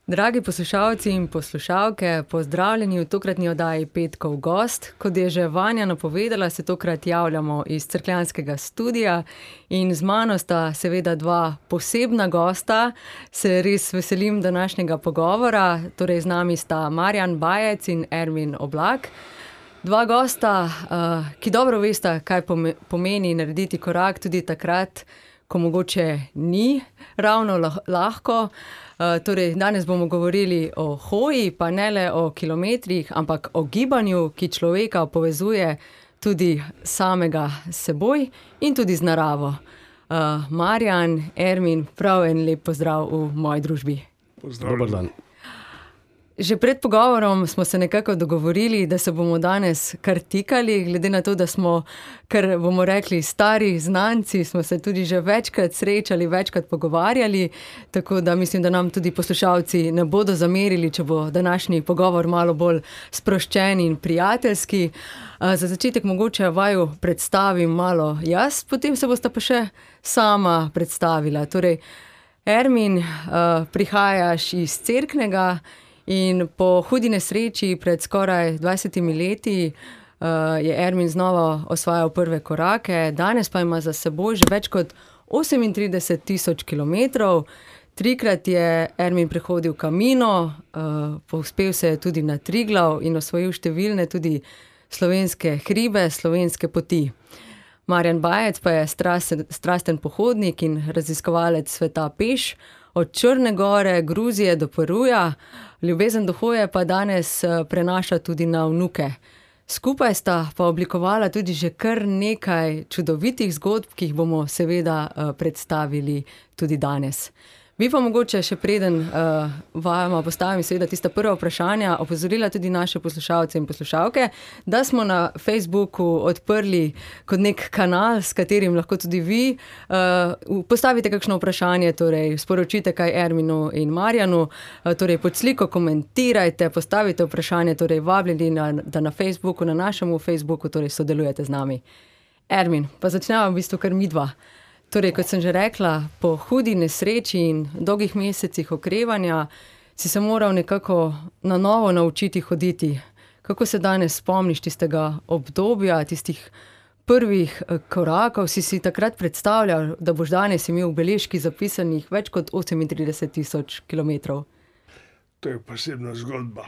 Dragi poslušalci in poslušalke, pozdravljeni v tokratni oddaji Petkov gost. Kot je že Vanja napovedala, se tokrat javljamo iz Cerkljanskega studia in z mano sta seveda dva posebna gosta. Se res veselim današnjega pogovora, torej z nami sta Marjan Bajec in Ermin Oblak. Dva gosta, ki dobro vesta, kaj pomeni narediti korak tudi takrat, ko mogoče ni ravno lahko. Torej, danes bomo govorili o hoji, pa ne le o kilometrih, ampak o gibanju, ki človeka povezuje tudi samega s seboj in tudi z naravo. Marjan, Ermin, prav en lep pozdrav v moji družbi. Dober dan. Že pred pogovorom smo se nekako dogovorili, da se bomo danes kar tikali, glede na to, da smo, kar bomo rekli, stari znanci, smo se tudi že večkrat srečali, večkrat pogovarjali, tako da mislim, da nam tudi poslušalci ne bodo zamerili, če bo današnji pogovor malo bolj sproščen in prijateljski. Za začetek mogoče vaju predstavim malo jaz, potem se bosta pa še sama predstavila. Torej, Ermin, prihajaš iz Cerknega. In po hudi nesreči pred skoraj 20 leti je Ermin znova osvajal prve korake, danes pa ima za seboj že več kot 38.000 kilometrov. Trikrat je Ermin prehodil Camino, povzpel se je tudi na Triglav in osvojil številne tudi slovenske hribe, slovenske poti. Marjan Bajec pa je strasten pohodnik in raziskovalec sveta peš, od Črne gore, Gruzije do Peruja. Ljubezen do hoje pa danes prenaša tudi na vnuke. Skupaj sta pa oblikovala tudi že kar nekaj čudovitih zgodb, ki jih bomo seveda predstavili tudi danes. Bi pa mogoče še preden vajama postavim seveda tista prva vprašanja, opozorila tudi naše poslušalce in poslušalke, da smo na Facebooku odprli kot nek kanal, s katerim lahko tudi vi postavite kakšno vprašanje, torej sporočite kaj Erminu in Marjanu, torej pod sliko komentirajte, postavite vprašanje, torej vabljeni, da na Facebooku, na našemu Facebooku torej sodelujete z nami. Ermin, pa začneva v bistvu kar midva. Torej, kot sem že rekla, po hudi nesreči in dolgih mesecih okrevanja si se moral nekako na novo naučiti hoditi. Kako se danes spomniš tistega obdobja, tistih prvih korakov? Si takrat predstavljal, da boš danes imel v beležki zapisanih več kot 38.000 kilometrov? To je posebna zgodba.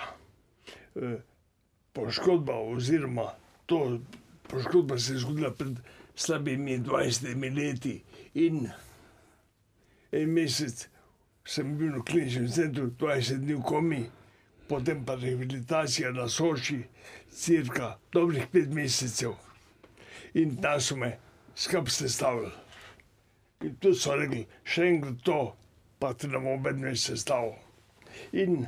Poškodba se je zgodila pred slabimi 20 leti in en mesec sem bil na kliničnem centru, 20 dni v komi, potem pa rehabilitacija na Soči, cirka dobrih 5 mesecev. In tam so me skrb sestavili. In tu so rekli, še enkrat to, pa te ne bomo več sestavil. In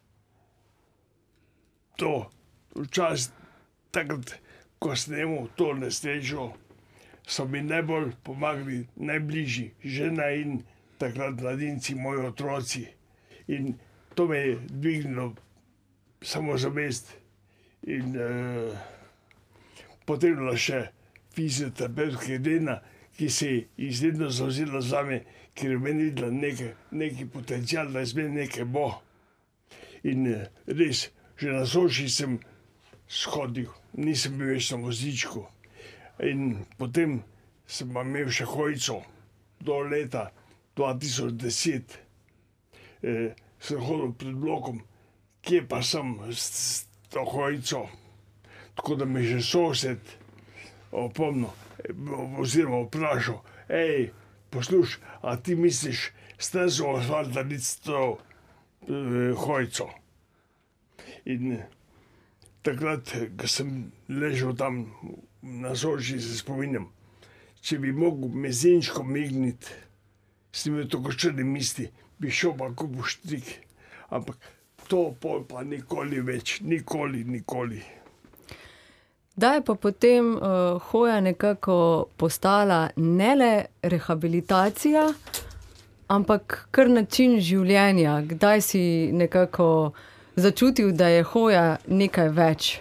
to včasih takrat, ko sem imel to nesrečo, so mi najbolj pomagali najbližji, žena in takrat mladinci, moji otroci. In to me je dvignilo samozavest. In potrebno še fizioterapevtka Irena, ki se je izredno zavzela zame, ker je meni videla neki potencial, da iz mene nekaj bo. In res, že na Soči sem shodil, nisem bil več na vozičku. In potem sem imel še hojico do leta 2010. Sem hodil pred blokom, kje pa sem s to hojico. Tako da me že sosed opomnil oziroma vprašal, poslušaj, a ti misliš stezo asfalt narediti s to hojico? In takrat, ko sem ležal tam na Soči, se spominjam, če bi mogel mezinčko migniti, s tem je to kot črni misli, bi šel pa kupil štrik. Ampak to pol pa nikoli več, nikoli. Da je pa potem hoja nekako postala ne le rehabilitacija, ampak kar način življenja. Kdaj si nekako začutil, da je hoja nekaj več?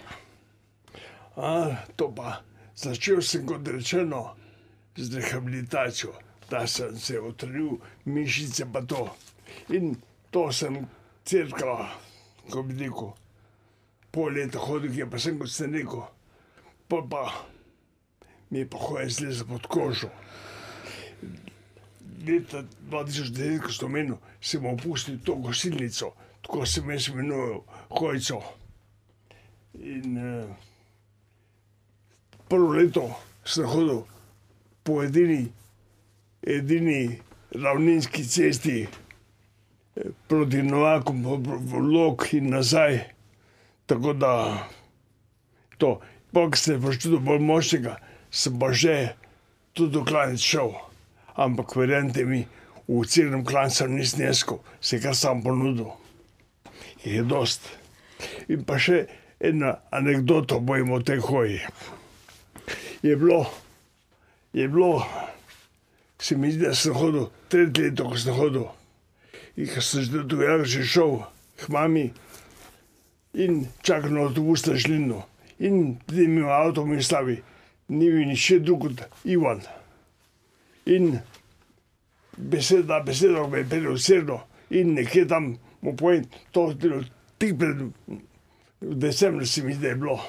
To pa začel sem, kot rečeno, z rehabilitacijo, da sem se utrudil, mišice pa to. In to sem cirka, ko bi rekel, pol leta hodil, je pa sem, kot sem rekel, pa mi je pa hoja zleza pod kožo. Leta 2009, ko sem omenil, sem opustil to gosilnico, tako sem jaz imenoval Hojco. In prvo leto sem hodil po edini ravninski cesti proti Novakom, v Lok in nazaj. Tako da to, ko sem počutil bolj močnega, sem pa že tudi v klanec šel. Ampak verjemite mi, v celem klancu nisem jeskal, se kar sam ponudil. Je dost. In pa še ena anekdota bojim o tej hoji. Je bilo, se mi zdi, da sem hodil, 3 leto, ko sem hodil. In ko sem že šel k mami in čakal na avtobus na Žlinu. In pride mi v avto mi stavi, ni mi niče drug kot Ivan. In beseda me je pelil srno in nekje tam mu povem, to tik pred decembrom se mi zdi, je bilo.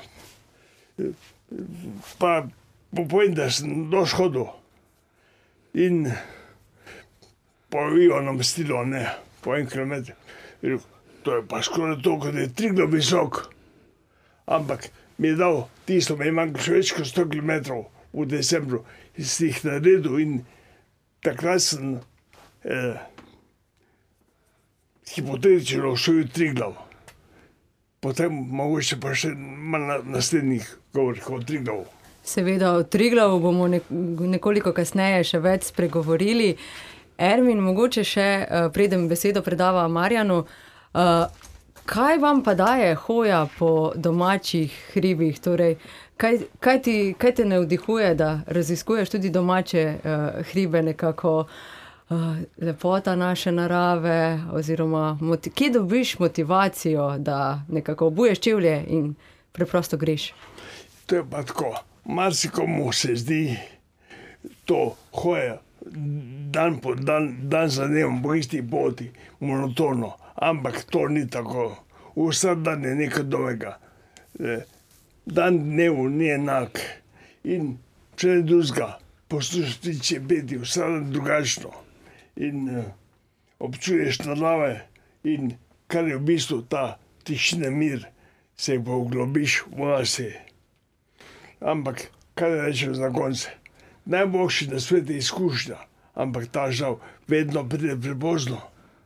Pa mu povem, da sem doš hodil in po Ivanom stilu, ne, po 1 kilometr. To je pa skoraj toliko, da je Triglav visok. Ampak mi je dal tisto, me je manjkalo še več kot 100 kilometrov v decembru in si jih naredil in takrat sem hipotetično šel v Triglav. Potem mogoče pa še malo naslednjih govorih o Triglavu. Seveda o Triglavu bomo nekoliko kasneje še več spregovorili. Ermin, mogoče še preden besedo predava Marjanu, kaj vam pa daje hoja po domačih hribih? Torej, kaj te navdihuje, da raziskuješ tudi domače hribe, nekako lepota naše narave, oziroma kje dobiš motivacijo, da nekako obuješ čevlje in preprosto greš? To je pa tako. Marsikomu se zdi to hoja dan po dan za dnem po isti poti, monotono. Ampak to ni tako. Vsak dan je nekaj novega. Dan dnevu ni enak. In če ne drugega, poslušati čebeti, vsak dan drugačno. In občuješ narave in kar je v bistvu ta tišina mir, se poglobiš vase. Ampak kaj rečem za konce? Najboljši na svetu je izkušnja, ampak ta žal vedno pride prepozno.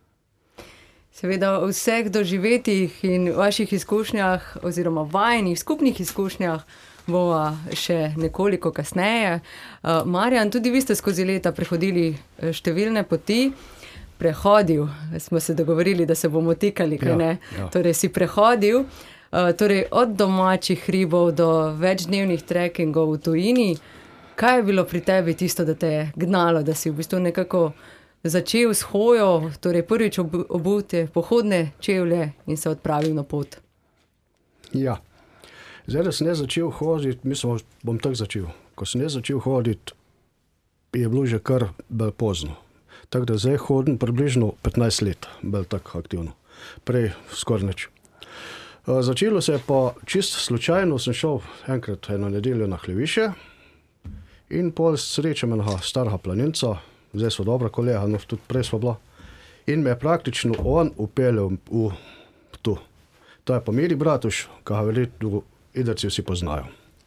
Seveda o vseh doživetjih in vaših izkušnjah oziroma vajinih skupnih izkušnjah bova še nekoliko kasneje. Marjan, tudi vi ste skozi leta prehodili številne poti. Prehodil, smo se dogovorili, da se bomo tikali, kaj ne? Ja. Torej si prehodil, torej od domačih hribov do večdnevnih trekkingov v tujini. Kaj je bilo pri tebi tisto, da te je gnalo, da si v bistvu nekako začel s hojo, torej prvič obul te pohodne čevlje in se odpravil na pot? Ja. Zdaj, da sem ne začel hoditi, mislim, bom tako začel. Ko sem ne začel hoditi, je bilo že kar bolj pozno. Tako da zdaj hodim približno 15 let, bolj tako aktivno. Prej skoraj nič. Začelo se je pa čisto slučajno, sem šel enkrat eno nedeljo na Hlevišče in pol srečam enega starega planinca, zdaj so dobra kolega, no tudi prej smo bila, in me je praktično on upeljal v tu. To je pa Miri Bratuš, ki ga verjetno idrci vsi poznajo.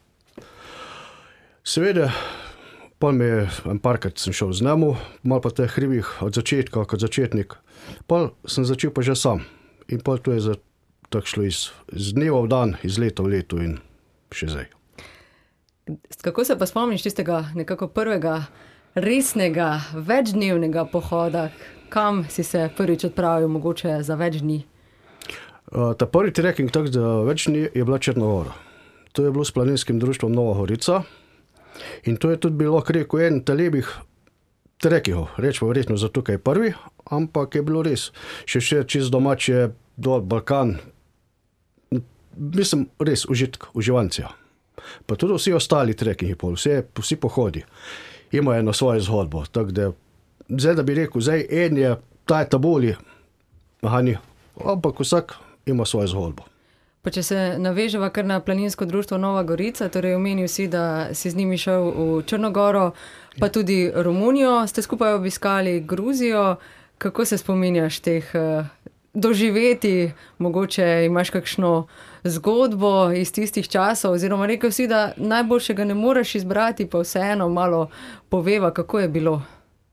Seveda, pol me je en parkrat sem šel z njemu, malo po teh hribih od začetka, kot začetnik. Pol sem začel pa že sam. In pol to je tako šlo iz dneva v dan, iz leta v leto in še zdaj. Kako se pa spomniš tistega nekako prvega resnega, večdnevnega pohoda? Kam si se prvič odpravil, mogoče za več dni? Ta prvi trekking tako za več dni je bila Črna Gora. To je bilo s planinskim društvom Nova Gorica in to je tudi bilo, rekel, en talebih trekkingov. Rečemo verjetno za tukaj prvi, ampak je bilo res. Še čist domače, dol Balkan. Mislim, res uživancija. Pa tudi vsi ostali trekkingi, vsi pohodi imajo eno svojo zgodbo. Tako da, zdaj da bi rekel, zdaj en je, ta je taboli, ampak vsak ima svojo zgodbo. Pa če se naveževa kar na planinsko društvo Nova Gorica, torej omenil si, da si z njimi šel v Črnogoro, pa tudi Romunijo, ste skupaj obiskali Gruzijo. Kako se spominjaš teh doživeti, mogoče imaš kakšno zgodbo iz tistih časov, oziroma rekel si, da najboljšega ne moreš izbrati, pa vseeno malo poveva, kako je bilo.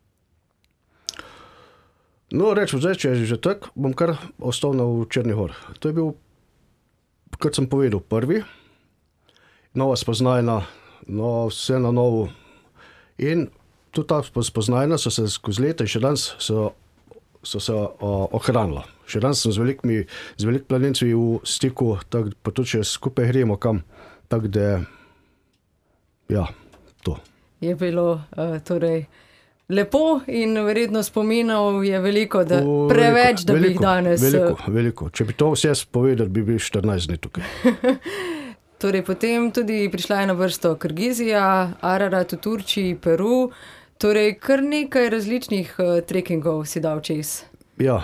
No, rečem, zdaj, če je že tak, bom kar ostal na Črni Gor. To je bil, kot sem povedal, prvi, nova spoznajna, no, vse na novo. In tudi ta spoznajna so se skozi leta in še danes so se ohranila. Še danes sem z velikimi planinci v stiku, tak, pa tudi če skupaj gremo kam, tako da, ja, to. Je bilo torej lepo in verjetno spominov je veliko, da preveč, da bi jih danes... Veliko. Če bi to vse povedal, bi bil 14 dni tukaj. Torej, potem tudi prišla je na vrsto Kirgizija, Ararat v Turčiji, Peru. Torej, kar nekaj različnih trekingov si dal čez. Ja.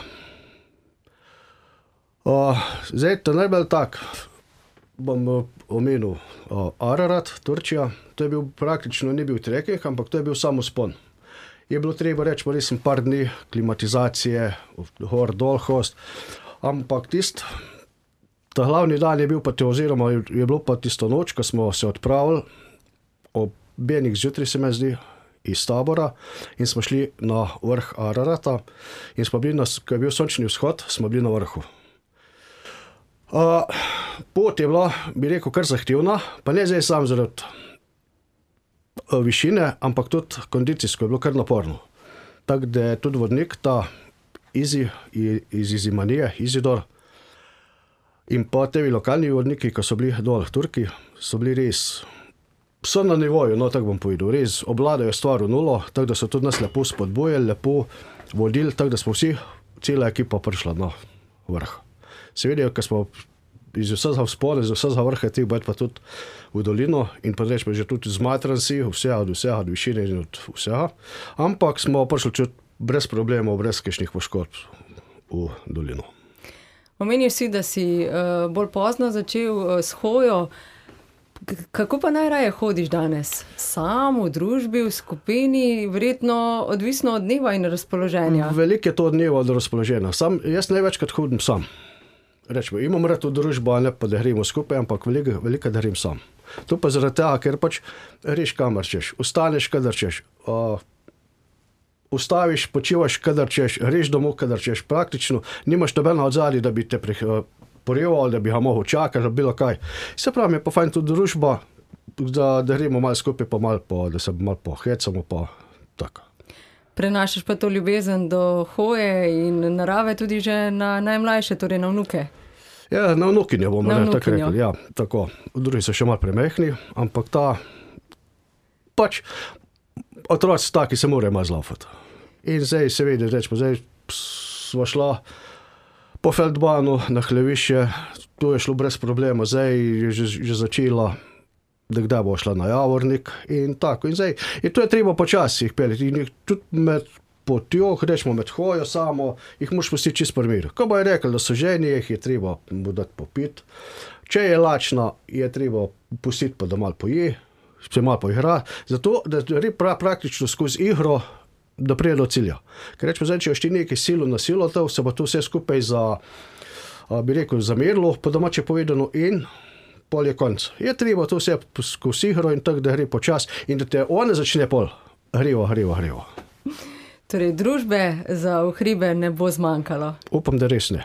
Zdaj, to najbolj tak, bom omenil Ararat, Turčija. To je bil praktično, ni bil trekking, ampak to je bil samo vzpon. Je bilo treba reči, pa res sem par dni klimatizacije, gor, dol, host, ampak ta glavni dan je bil pa oziroma je bilo pa tisto noč, ko smo se odpravili, ob enih zjutraj se me zdi, iz tabora in smo šli na vrh Ararata in smo bili, ko je bil sončni vzhod, smo bili na vrhu. Pot je bila, bi rekel, kar zahtevna, pa ne zdaj sam zaradi višine, ampak tudi kondicijsko je bilo kar naporno. Tako da je tudi vodnik, ta iz Izimanije, Izidor, in pa tevi lokalni vodniki, ko so bili dol Turki, so bili res, so na nivoju, no tako bom povedal, res obvladajo stvar v nulo, tako da so tudi nas lepo spodbujali, lepo vodili, tako da smo vsi, cela ekipa prišla na vrh. Seveda, ko smo iz vsega vzpona, iz vsega vrha teh bajt pa tudi v dolino in pa rečemo že tudi zmatran si, vsega, od višine in od vsega, ampak smo prišli čut brez problemov, brez kakšnih poškodb v dolino. Omenil si, da si bolj pozno začel s hojo. Kako pa najraje hodiš danes? Sam, v družbi, v skupini, verjetno odvisno od dneva in razpoloženja? Veliko je to od dneva od razpoloženja. Jaz največkrat hodim sam. Rečemo, imam rad v družbo, ne pa da gremo skupaj, ampak veliko da grem sam. To pa zaradi tega, ker pač greš kamor češ, ustaneš kadar češ, ustaviš, počivaš kadar češ, greš domov kadar češ, praktično nimaš nobena od zadaj, da bi te poreval, da bi ga mogel čakati, bilo kaj. Se pravi, je pa fajn tudi družba, da gremo malo skupaj, pa da se malo pohecamo, pa tako. Prenašaš pa to ljubezen do hoje in narave tudi že na najmlajše, torej na vnuke? Ja, na vnukinjo bomo tako rekli, ja, tako. Drugi so še malo premehni, ampak pač otroci taki se morajo malo zlaufati. In zdaj seveda, rečemo, zdaj smo šla po Feldbanu na Hlevišče, tu je šlo brez problema, zdaj je že začela, da kdaj bo šla na Javornik in tako. In zdaj, to je treba počasi jih peljati. In tudi med potjo, rečemo med hojo samo, jih moraš pustiti čist pri miru. Ko bo je rekel, da so ženi, jih je treba mu dati popiti. Če je lačna, je treba pustiti pa da malo poje, se malo poigra, zato da gre praktično skozi igro, da prije do cilja. Ker rečemo, zdaj, če još ti nekaj silo na silo, se bo to vse skupaj bi rekel, zamerilo, po domače povedano in pol je konc. Je treba to vse skozi igro in tako, da gre počas in da te one začne pol hreva. Torej, družbe za v hribe ne bo zmanjkalo. Upam, da res ne.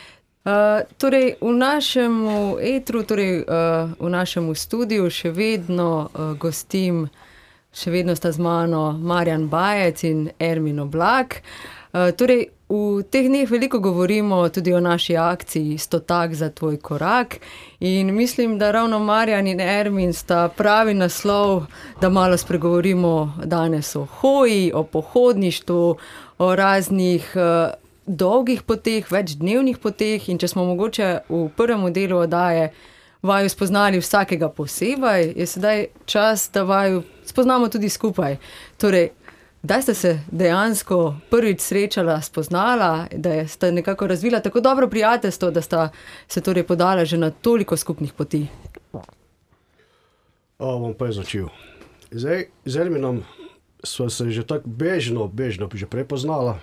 Torej, v našemu etru, torej v našemu studiu še vedno gostim, še vedno sta z mano Marjan Bajec in Ermin Oblak. Torej, v teh dneh veliko govorimo tudi o naši akciji 100 tak za tvoj korak in mislim, da ravno Marjan in Ermin sta pravi naslov, da malo spregovorimo danes o hoji, o pohodništvu, o raznih dolgih poteh, večdnevnih poteh in če smo mogoče v prvem delu oddaje vaju spoznali vsakega posebej, je sedaj čas, da vaju spoznamo tudi skupaj. Torej, Kdaj ste se dejansko prvič srečala, spoznala, da sta nekako razvila tako dobro prijateljstvo, da sta se torej podala že na toliko skupnih poti? Bom pa začel. Zdaj, z Erminom sva se že tako bežno že prepoznala.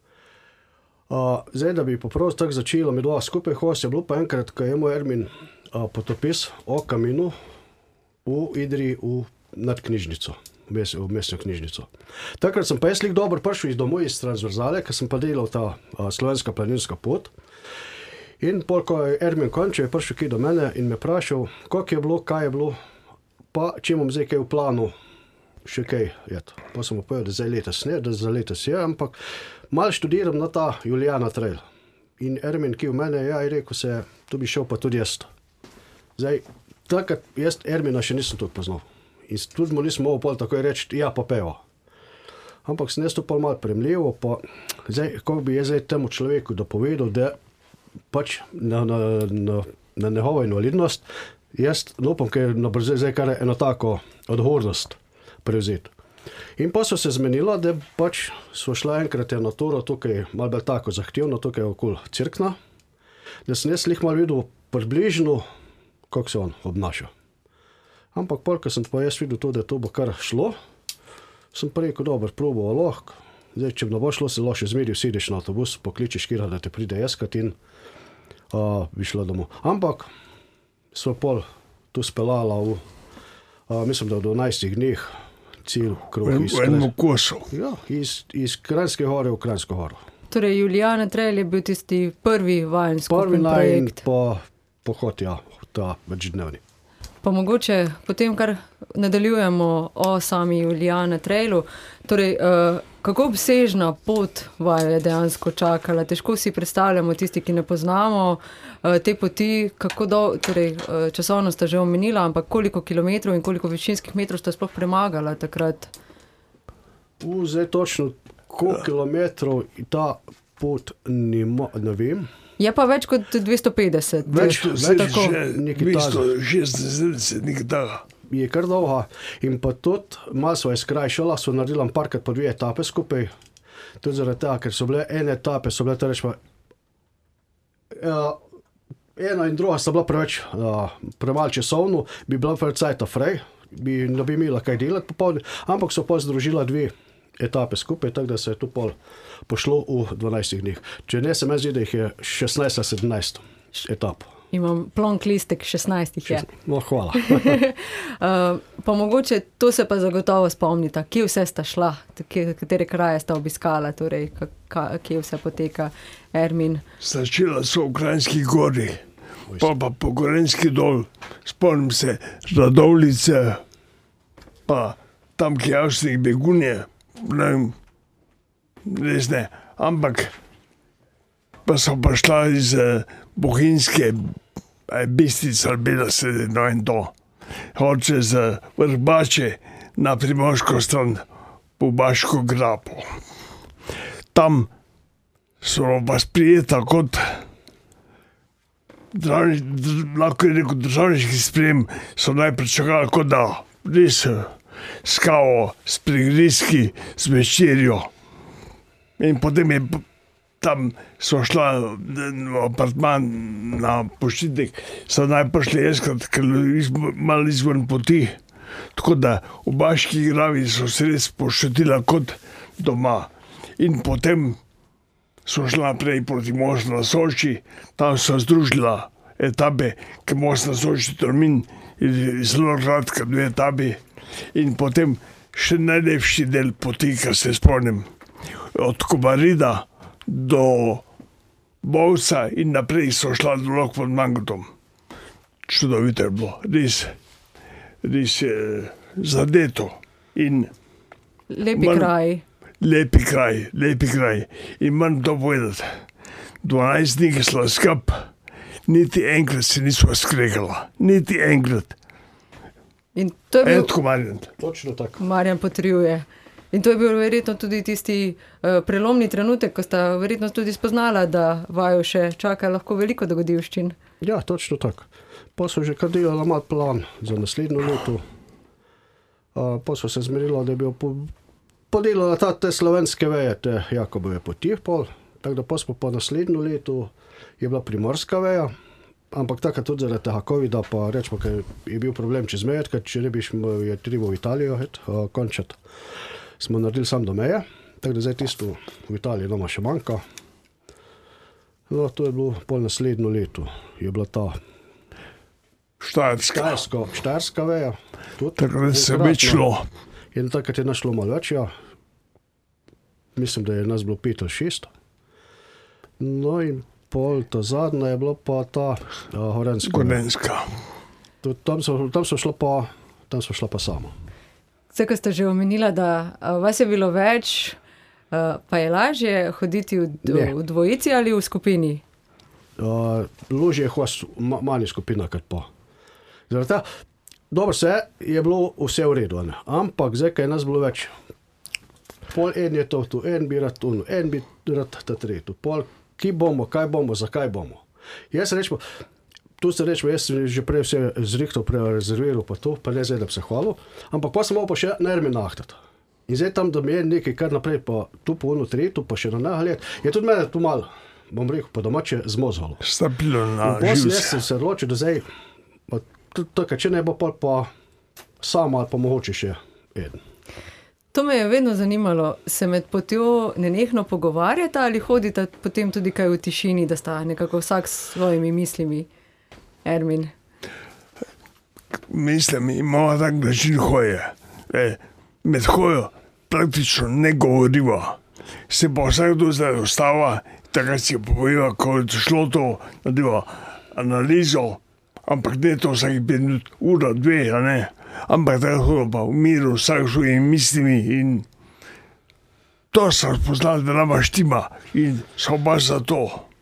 Zdaj, da bi poprav tako začela med dva skupaj host, je bilo pa enkrat, ko je moj Ermin potopis o kaminu v Idriji nad knjižnico, v mestno knjižnico. Takrat sem pa jaz dobro prišel domov iz transverzale, ker sem pa delal ta slovenska planinska pot. In pol, ko je Ermin končil, je prišel kaj do mene in me vprašal, kako je bilo, kaj je bilo, pa če imam zdaj kaj v planu, še kaj jet. Pa sem mu povedal, da zdaj letos ne, da za letos je, ampak malo študiram na ta Julijana Trail. In Ermin, ki v mene, ja, je rekel se, tu bi šel pa tudi jaz. Zdaj, takrat jaz Ermina še nisem tudi poznal. In tudi mu nisem mogel pol tako reči, ja, pa peva. Ampak sem jaz to pol malo premljivo, pa zdaj, kako bi jaz zdaj temu človeku dopovedal, da pač na njegovo invalidnost, jaz upam, ker je zdaj kar eno tako odgovornost prevzeti. In pa so se zmenila, da pač so šla enkrat eno turo tukaj, malo bolj tako zahtevno, tukaj okoli Cerkna, da sem jaz lih malo videl približno, kako se on obnaša. Ampak pol, ko sem pa jaz videl to, da to bo kar šlo, sem pa rekel, dobro, probal lahko. Zdaj, če ne bo šlo, se lahko zmeri, usedeš na avtobus, pokličeš kira, da te pride jeskat in bi šla domov. Ampak so pol tu speljala mislim, da v 12 dneh cel kruh iz... V enem kosu. Ja, iz Kranjske gore v Kranjsko goro. Torej, Julijana Trail je bil tisti prvi vajen skupen projekt. Prvi najin pohod, ja, ta večdnevni. Pa mogoče potem kar nadaljujemo o sami Julijana Trailu. Torej, kako obsežna pot vaju je dejansko čakala? Težko si predstavljamo tisti, ki ne poznamo te poti, torej, časovno sta že omenila, ampak koliko kilometrov in koliko višinskih metrov sta sploh premagala takrat? Zdaj točno, koliko kilometrov ta pot ne vem. Je pa več kot 250. Več tako. Že 260, nekaj tega. Je kar dolga. In pa tudi, malo sva skrajšala, sva naredila parkrat po 2 etape skupaj. Tudi zaradi tega, ker so bile ene etape, so bile teda rečma, ena in druga sta bila preveč premalo časovno, bi bila preveč cajta fraj, ne bi imela kaj delati popoldne, ampak so pa združila 2 etape skupaj, tako da se je tu pol pošlo v 12 dneh. Če ne, se meni zdi, da jih je 16-17 etap. Imam plonk listek, 16 je. No, hvala. Pa mogoče, to se pa zagotovo spomnita, kje vse sta šla, katere kraje sta obiskala, torej, kje vse poteka, Ermin. Začela so v Kranjski gori, pa po Gorenjski dol, spomnim se Radovljice, pa tam, ki je Avstrijk Begunje, res ne, ampak pa so pa šla iz Bohinjske Bistrice ali Bela Sredina in to. Hoče z Vrbače na primorsko stran po Baško grapo. Tam so pa sprijeta kot lahko je rekel državniški sprejem, so najprej čakali kot da res s kavo, s prigrizki, s večerjo. In potem je tam so šla v apartman na Pošitek, so najprej šli jeskat, ker malo izven poti. Tako da v Baški gravi so se res počutila kot doma. In potem so šla naprej proti Mostu na Soči, tam so združila etape, ker Most na Soči Tolmin je zelo kratka 2 etape. In potem še najlepši del poti, kar se spomnim, od Kobarida do Bovca in naprej so šla dolog pod Mangotom. Čudovito je bilo, res zadeto. In Lepi kraj. In moram to povedati, 12 dni sva skupaj, niti enkrat se nisva skregala, niti enkrat. In to je bil, Marjan. Točno tako. Marjan potrjuje. In to je bil verjetno tudi tisti prelomni trenutek, ko sta verjetno tudi spoznala, da vaju še čaka lahko veliko dogodivščin. Ja, točno tako. Pa so že kar delala mal plan za naslednjo leto. Pa so se zmerila, da je bil podelila te slovenske veje, te Jakobove poti pol, tako da pa smo po naslednjo letu je bila primorska veja, ampak takrat tudi zaradi tega covida, pa rečemo, ker je bil problem čez meje, ker če ne bi je treba v Italijo končati, smo naredili sam do meje, tako da zdaj tisto v Italiji nama še manjka. No, to je bilo pol naslednjo leto, je bila ta Štajerska veja. Takrat se več šlo. In takrat je nas šlo malo več, ja. Mislim, da je nas bilo 5 ali 6. No in pol ta zadnja je bila pa ta Gorenjska. Tam so šla pa sama. Vse, ko ste že omenila, da vas je bilo več, pa je lažje hoditi v dvojici ali v skupini? Lažje je hoditi v manji skupina, kot pa. Zaradi tega, dobro je bilo vse v redu, ne? Ampak zdaj, kaj je nas bilo več, pol en je to, en bi rad tuno, en bi rad ta tretjo, pol, ki bomo, kaj bomo, zakaj bomo. Jaz sem že prej vse zrihtal, rezerviral pa to, pa ne zdaj, da bi se hvalil, ampak pa sem malo pa še na Ermin nahtati. In zdaj tam, da mi je nekaj kar naprej, pa tu po ono tretjo, pa še na nehalet, je tudi mene tu malo, bom rekel, pa domače zmozvalo. Stapilo na živce. In potem jaz sem se odločil, da zdaj, tako, če ne bo pa sama ali pa mogoče še eden. To me je vedno zanimalo, se med potjo nenehno pogovarjata ali hodita potem tudi kaj v tišini, da sta nekako vsak s svojimi mislimi? Ermin? Mislim, imamo tak način hoje. Med hojo praktično ne govoriva. Se pa vsakdo zdaj ostava, takrat si poveva, ko je šlo to, nadeva analizo, ampak ne to vsaki 5 minut, ura, 2, a ne. Ampak tako pa v miru, vsak svojimi mislimi in to so spoznali, da nama štima in so oba za to.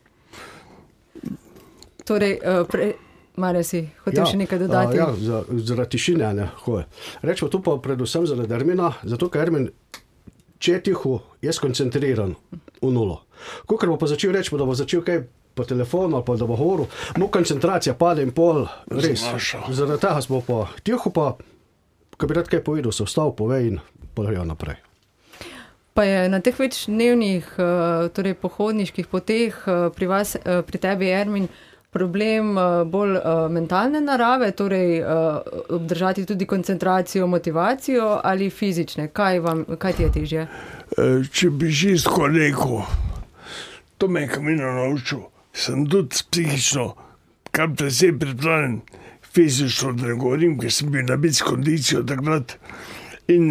Torej, Marjan si hotel še nekaj dodati? Ja, zaradi tišine, ne, hoje. Rečemo tu pa predvsem zaradi Ermina, zato ker Ermin, če je tiho, je skoncentriran v nulo. Kakor bo pa začel, rečemo, da bo začel kaj po telefonu ali pa da bo govoril, mu koncentracija pade in pol, res. Zaradi tega smo pa tiho, pa ko bi rad kaj povedal, se vstal, povej in pol naprej. Pa je na teh večdnevnih, torej pohodniških poteh pri vas, pri tebi, Ermin, problem bolj mentalne narave, torej obdržati tudi koncentracijo, motivacijo ali fizične? Kaj ti je težje? Če bi čisto rekel, to me je Kamino naučil, sem tudi psihično, kar precej pripravljen, fizično, da ne govorim, ker sem bil nabit s kondicijo takrat in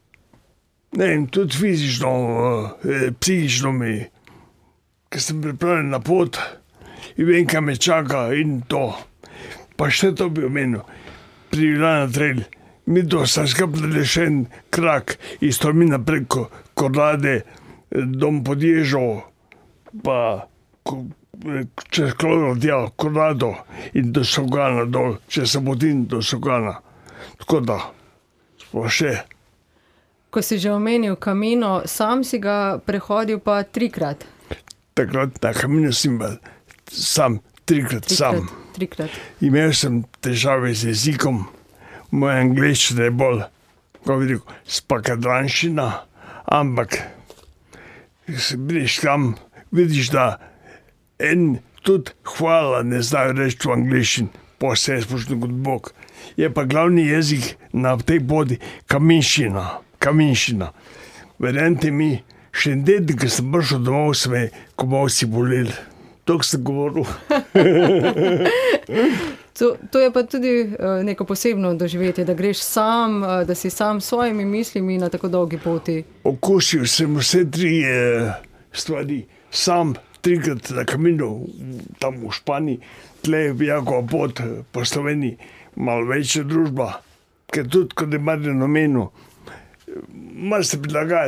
ne vem, tudi fizično, psihično mi, ker sem pripravljen na pot in vem, kaj me čaka in to. Pa še to bi omenil, pri Ljubljana Trail, mi to sta skapljali še en krak iz Tolmina preko Korlade, dom pod Ježo, pa čez Kloro tja, Korlado in do Sogana dol, čez Sabotin do Sogana. Tako da, pa še. Ko si že omenil Kamino, sam si ga prehodil pa 3-krat. Takrat na Kamino sem bil sam, 3-krat sam. 3-krat. Imel sem težave z jezikom, moja angleščina je bolj, kako bi rekel, spakadranščina, ampak se greš tam, vidiš, da en tudi hvala ne znajo reči v angleščini, pa se je spoštil kot Bog. Je pa glavni jezik na tej poti kaminščina. Verjemite mi, še en teden, ko sem prišel domov, se me komolci boleli. Tako sem govoril. To je pa tudi neko posebno doživetje, da greš sam, da si sam s svojimi mislimi na tako dolgi poti. Okusil sem vse 3 stvari. Sam 3-krat na Kamino, tam v Španiji, tle je Jakova pot po Sloveniji, malo večja družba, ker tudi, kot je Marjan omenil, malo se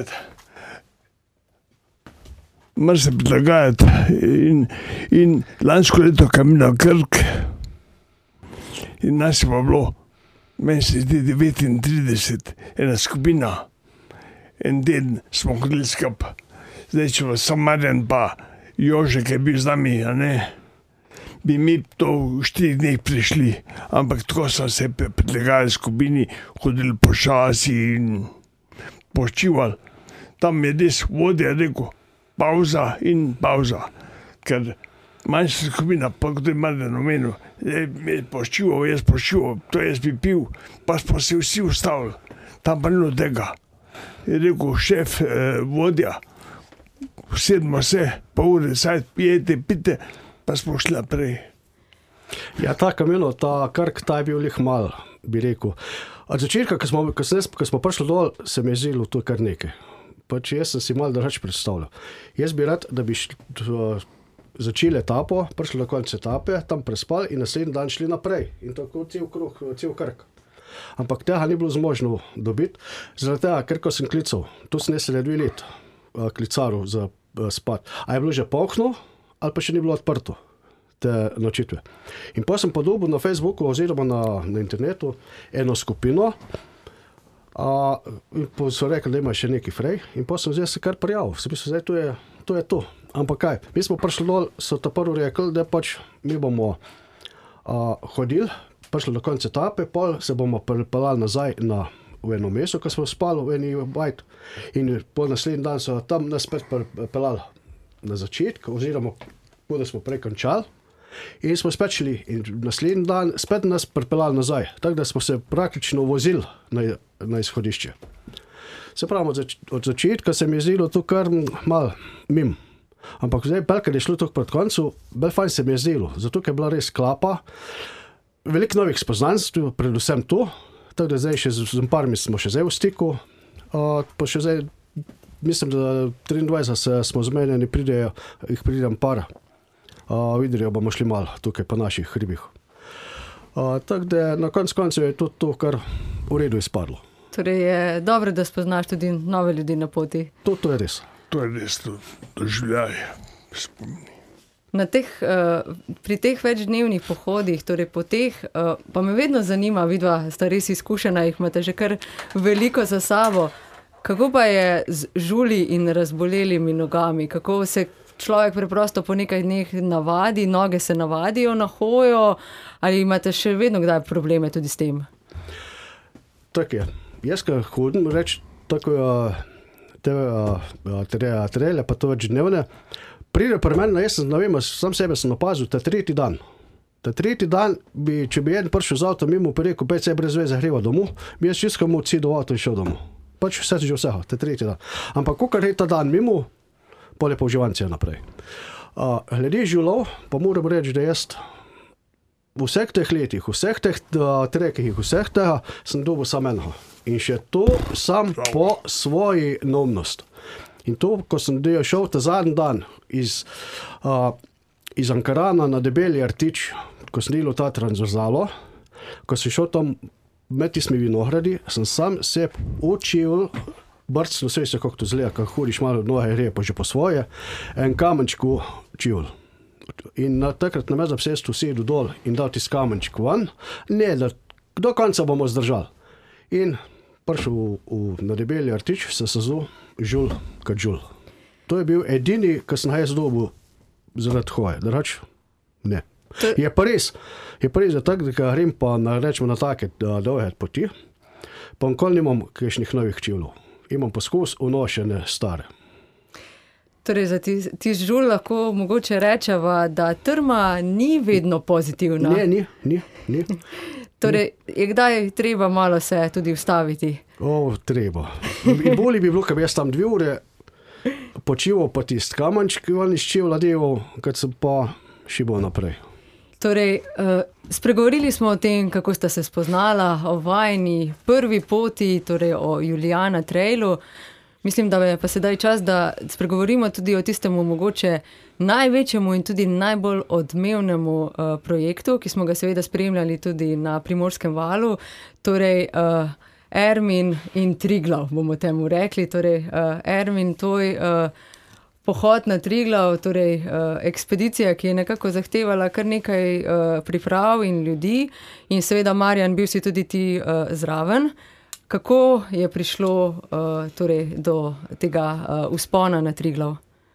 prilagajati. In lansko leto Kamino Krk in nas je pa bilo, meni se zdi 39, ena skupina, en teden smo hodili skupaj. Zdaj, če vas sam Marjan pa Jože, ki je bil z nami, a ne, bi mi to v 4 dneh prišli, ampak tako so se prilagajali skupini, hodili počasi in počivali. tam je res vodja rekel, pauza in pauza. Ker manjša skupina, pa kot je Marjan omenil, je poščival, jaz poščival, to jaz bi pil, pa smo se vsi ustavili. Tam pa ni tega. Je rekel šef, vodja, usedimo se, pol ure, saj pijete, pite, pa smo šli naprej. Ja, ta Kamilo, ta Krk, ta je bil lih mal, bi rekel. Od začetka, ko smo prišli dol, se mi je zdelo to kar nekaj. Pač jaz sem si malo drugače predstavljal. Jaz bi rad, da bi začeli etapo, prišli do konca etape, tam prespali in naslednji dan šli naprej. In tako cel krog, cel Krk. Ampak tega ni bilo zmožno dobiti. Zaradi tega, ker ko sem klical, tu sem nesel 2 let klicaril za spat. A je bilo že polkno, ali pa še ni bilo odprto te nočitve. In pa sem podobil na Facebooku oziroma na internetu eno skupino in pa so rekli, da ima še neki frej in pa sem zdaj se kar prijavil. Sem mislil, zdaj to je to. Ampak kaj, mi smo prišli dol, so ta prvo rekli, da pač mi bomo hodili, prišli do konca etape, pol se bomo pripeljali nazaj v eno mesto, ko smo spali v eni bajt in pol naslednji dan so tam nas spet pripeljali na začetek, oziroma da smo prej končali. In smo spet šli in naslednji dan spet nas pripeljali nazaj. Tako da smo se praktično vozili na izhodišče. Se pravi, od začetka se mi je zdelo to kar malo mimo. Ampak zdaj, kad je šlo to pred koncu, bolj fajn se mi je zdelo. Zato, ker je bila res klapa. Veliko novih spoznanstv, predvsem to. Tako da zdaj še z parmi smo še zdaj v stiku. Pa še zdaj, mislim, da 23 smo zmenjeni, jih pridem par. Videli bomo šli malo tukaj po naših hribih. Tako da na koncu je tudi to kar v redu izpadlo. Torej je dobro, da spoznaš tudi nove ljudi na poti. To je res. To je res doživljaj, spomni. Pri teh večdnevnih pohodih, torej poteh, pa me vedno zanima, vidva sta res izkušena, jih imate že kar veliko za sabo. Kako pa je z žulji in razbolelimi nogami? Kako se človek preprosto po nekaj dneh navadi, noge se navadijo na hojo, ali imate še vedno kdaj probleme tudi s tem? Tako je. Jaz, ko hodim, reči tako te trele, pa to večdnevne, pride pri meni, jaz ne vem, sam sebe sem opazil, ta tretji dan. Ta tretji dan, če bi en prišel z avto mimo, pa rekel, pej se brez veze hreva domov, bi jaz čisto mu odsedel avto in šel domov. Pač vse že vseho, ta tretji dan. Ampak kakor je ta dan mimo, pol je pa uživancija naprej. Glede žulov, pa moram reči, da jaz v vseh teh letih, vseh teh trekih, vseh tega sem dobil sam enega. In še to sam po svoji neumnosti. In to, ko sem šel ta zadnji dan iz Ankarana na Debeli Rtič, ko sem delal ta transverzalo, ko sem šel tam med tistimi vinogradi, sem sam se učil brcno, vse se kako to zgleda, kako hodiš malo noge gre, pa že po svoje, en kamenčku čivl. In takrat na mezab sestu sedel dol in dal tisti kamenček ven, ne, da do konca bomo zdržali. In prišel na Debeli Rtič, se sezul žul kot žul. To je bil edini, ki sem jaz dobil zaradi hoje, drugač ne. Je pa res, da tako, da grem pa rečemo na take dolge poti, pa nikoli nimam kakšnih novih čivlov. Imam poskus unošene stare. Torej, za ti žul lahko mogoče rečeva, da trma ni vedno pozitivna. Ne, ni. Torej, je kdaj treba malo se tudi ustaviti? Treba. In bolje bi bilo, kad bi jaz tam 2 ure počival, pa tisti kamenček ven iz čivla delal, kad sem pa šibal naprej. Torej, spregovorili smo o tem, kako sta se spoznala, o vajini prvi poti, torej o Julijana Trailu. Mislim, da je pa sedaj čas, da spregovorimo tudi o tistemu mogoče največjemu in tudi najbolj odmevnemu projektu, ki smo ga seveda spremljali tudi na Primorskem valu, torej Ermin in Triglav, bomo temu rekli. Torej, Ermin, tvoj pohod na Triglav, torej ekspedicija, ki je nekako zahtevala kar nekaj priprav in ljudi in seveda, Marjan, bil si tudi ti zraven. Kako je prišlo torej do tega vzpona na Triglav?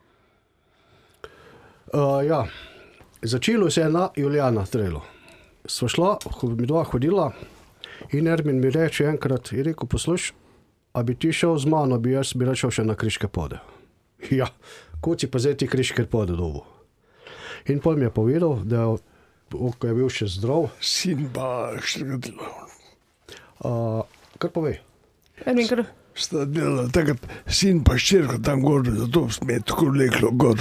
Začelo se je na Julijana Trailu. Sva šla, mi dva hodila in Ermin mi reče enkrat, je rekel, posluš, a bi ti šel z mano, bi rad šel še na Kriške pode. Ja, kot si pa zdaj ti Kriške pode dobil. In pol mi je povedal, da ko je bil še zdrav. Sin pa štrgadilo. Kar povej? Ermin, kar... Sta delala takrat sin pa ščerka tam gor, zato me je tako leklo gor.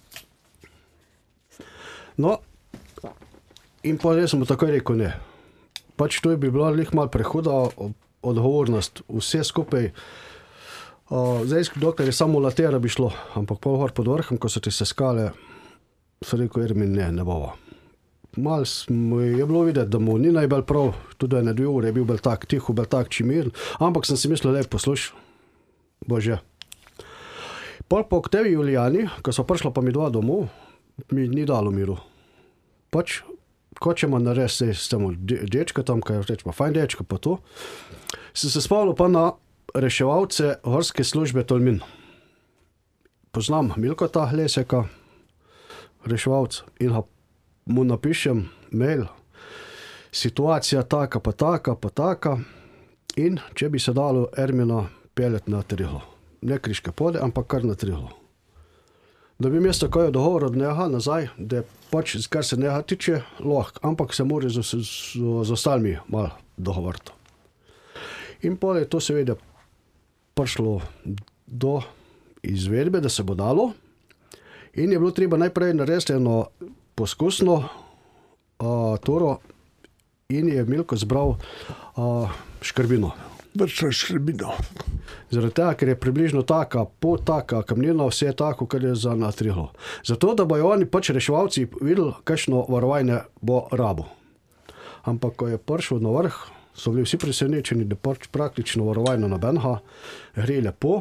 No, in pa jaz sem mu takoj rekel ne. Pač to bi bila lih malo prehuda odgovornost, vse skupaj. Zdaj, dokler je samo latera bi šlo, ampak pol gor pod vrhem, ko so ti se skale, so rekel, Ermin, ne bova. Mal je bilo videti, da mu ni najbolj prav, tudi 1-2 ure je bil bolj tak tiho, bolj tak čimiren, ampak sem si mislil, lep poslušal. Bože. Pol po Oktavi Julijani, ko so prišla pa mi dva domov, mi ni dalo miru. Pač, ko ćemo narediti s temu dečka tam, kaj rečemo, fajn dečka pa to, sem se spomnil pa na reševalce Gorske službe Tolmin. Poznam Milkota Leseka, reševalc, in mu napišem mail, situacija taka pa taka, in če bi se dalo Ermina peljati na Triglo. Ne Kriške pode, ampak kar na Triglo. Da bi mesto kaj dogovor od njega nazaj, da pač, kar se njega tiče, lahko, ampak se mora z ostalimi malo dogovoriti. In pol je to seveda prišlo do izvedbe, da se bo dalo, in je bilo treba najprej narediti eno poskusno turo, in je Milko zbral škrbino. Vršno škrbino. Zaradi tega, ker je približno taka, kamnina, vse je tako, kar je za na Triglo. Zato, da bojo oni pač reševalci videli, kakšno varovanje bo rabo. Ampak, ko je prišel na vrh, so bili vsi presenečeni, da pač praktično varovanje nobenega gre lepo,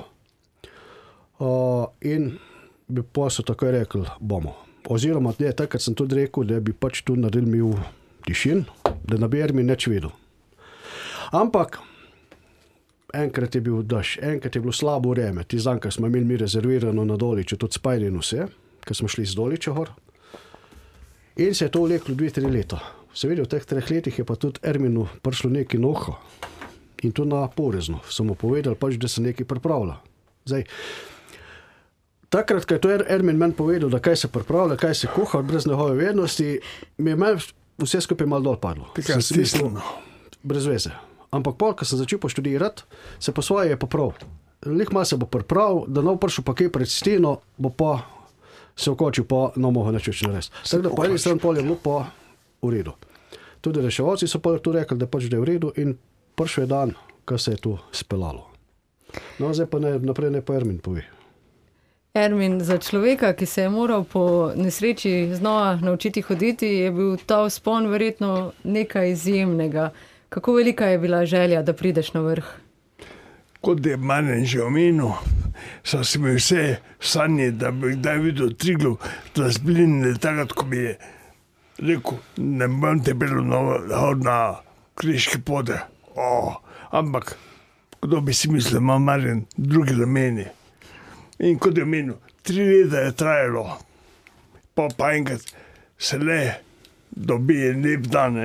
in bi pa so takoj rekli, bomo. Oziroma, ne, takrat sem tudi rekel, da bi pač tu naredili mi v tišin, da ne bi Ermin nič videl. Ampak, enkrat je bil daš, enkrat je bilo slabo vreme, tizdan, ker smo imeli mi rezervirano na Doliče, tudi spajne in vse, ker smo šli z Doliče gor. In se je to vleklo 2-3 leta. Seveda, v teh 3 letih je pa tudi Erminu prišlo nekaj na uho. In to na porezno. So mu povedali pač, da se nekaj pripravlja. Zdaj, takrat, ko je to Ermin meni povedal, da kaj se pripravlja, kaj se kuha, brez njegove vednosti, mi je meni vse skupaj malo dol padlo. Tako stisnjeno. Brez veze. Ampak pol, ko sem začel poštudirati, se po svoje je popravil. Lih malo se bo pripravil, da ne bo prišel pa kaj pred steno, bo pa se okočil, pa ne mogo nič več narediti. Tako da po eni strani pol je bilo pa v redu. Tudi reševalci so pa tu rekli, da pač da je v redu, in prišel je dan, ko se je to speljalo. No, zdaj pa naprej ne pa Ermin pove. Ermin, za človeka, ki se je moral po nesreči znova naučiti hoditi, je bil ta vzpon verjetno nekaj izjemnega. Kako velika je bila želja, da prideš na vrh? Kot je Marjan že omenil, so si mi vse sanje, da bi kdaj videl Triglav, da zblinili takrat, ko bi je rekel, ne bom te bilo na Kriške pode. Ampak, kdo bi si mislil, ima Marjan drugi nameni. In kot je omenil, 3 leta je trajalo, pa enkrat se le dobi lep dan,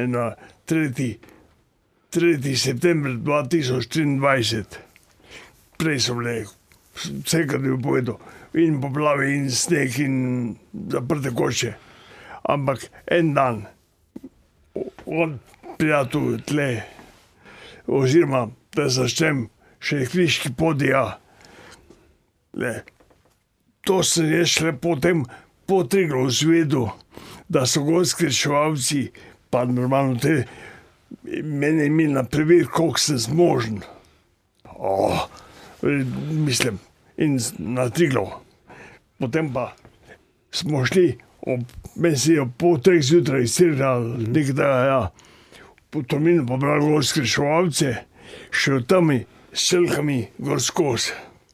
3. september 2023. Prej so bile vse, kar bi povedal, in poplave, in sneg, in zaprte koče. Ampak en dan, od prijatelj tle, oziroma, da začnem še Kriški podi, to sem jaz šele potem po Triglavu zvedel, da so gorski reševalci, pa normalno te, mene imeli na prever, koliko sem zmožen. Mislim, in na Triglav. Potem pa smo šli, meni se je po 3 zjutraj iztirali, nekaj po Tolminu pobrali gorski reševalce, še v temi s čelkami gorskos.